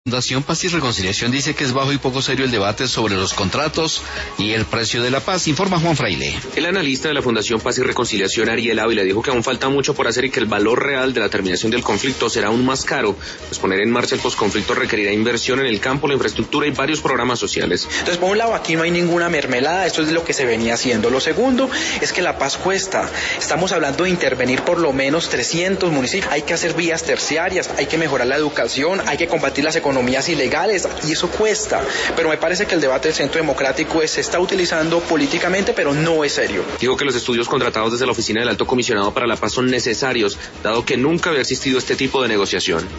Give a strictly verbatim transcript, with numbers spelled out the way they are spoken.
Fundación Paz y Reconciliación dice que es bajo y poco serio el debate sobre los contratos y el precio de la paz, informa Juan Fraile. El analista de la Fundación Paz y Reconciliación, Ariel Ávila, dijo que aún falta mucho por hacer y que el valor real de la terminación del conflicto será aún más caro, pues poner en marcha el posconflicto requerirá inversión en el campo, la infraestructura y varios programas sociales. Entonces, por un lado, aquí no hay ninguna mermelada, esto es lo que se venía haciendo. Lo segundo es que la paz cuesta. Estamos hablando de intervenir por lo menos trescientos municipios. Hay que hacer vías terciarias, hay que mejorar la educación, hay que combatir las economías ilegales, y eso cuesta, pero me parece que el debate del Centro Democrático es, se está utilizando políticamente, pero no es serio. Dijo que los estudios contratados desde la Oficina del Alto Comisionado para la Paz son necesarios, dado que nunca había existido este tipo de negociación.